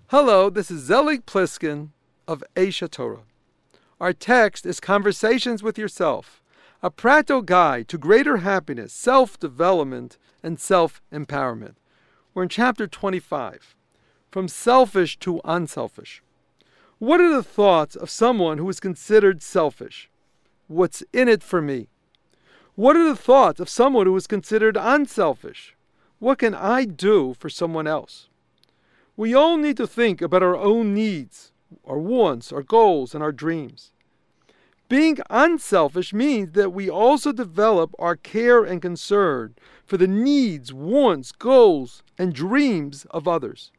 Hello, this is Zelig Pliskin of Aisha Torah. Our text is Conversations with Yourself, a practical guide to greater happiness, self-development, and self-empowerment. We're in chapter 25, From Selfish to Unselfish. What are the thoughts of someone who is considered selfish? What's in it for me? What are the thoughts of someone who is considered unselfish? What can I do for someone else? We all need to think about our own needs, our wants, our goals, and our dreams. Being unselfish means that we also develop our care and concern for the needs, wants, goals, and dreams of others.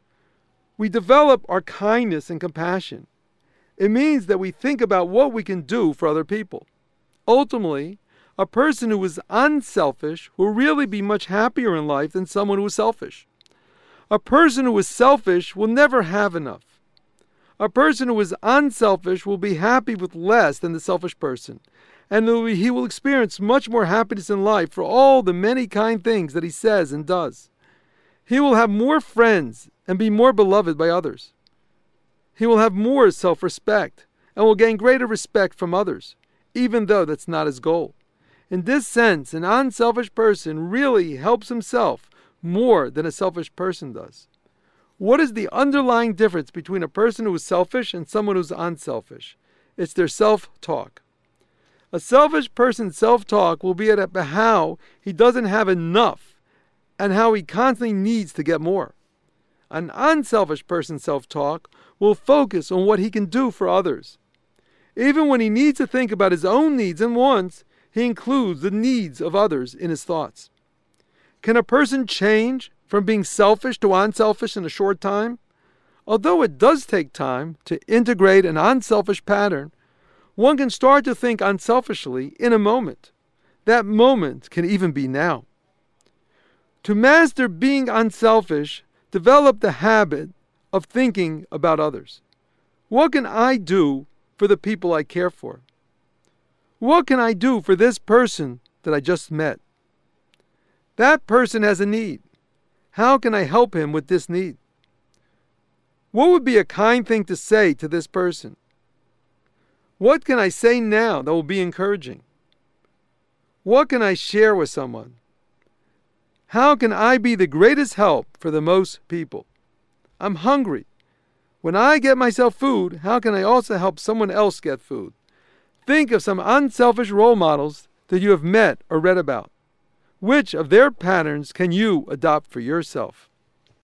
We develop our kindness and compassion. It means that we think about what we can do for other people. Ultimately, a person who is unselfish will really be much happier in life than someone who is selfish. A person who is selfish will never have enough. A person who is unselfish will be happy with less than the selfish person, and he will experience much more happiness in life for all the many kind things that he says and does. He will have more friends and be more beloved by others. He will have more self-respect and will gain greater respect from others, even though that's not his goal. In this sense, an unselfish person really helps himself more than a selfish person does. What is the underlying difference between a person who is selfish and someone who's unselfish? It's their self-talk. A selfish person's self-talk will be about how he doesn't have enough and how he constantly needs to get more. An unselfish person's self-talk will focus on what he can do for others. Even when he needs to think about his own needs and wants, he includes the needs of others in his thoughts. Can a person change from being selfish to unselfish in a short time? Although it does take time to integrate an unselfish pattern, one can start to think unselfishly in a moment. That moment can even be now. To master being unselfish, develop the habit of thinking about others. What can I do for the people I care for? What can I do for this person that I just met? That person has a need. How can I help him with this need? What would be a kind thing to say to this person? What can I say now that will be encouraging? What can I share with someone? How can I be the greatest help for the most people? I'm hungry. When I get myself food, how can I also help someone else get food? Think of some unselfish role models that you have met or read about. Which of their patterns can you adopt for yourself?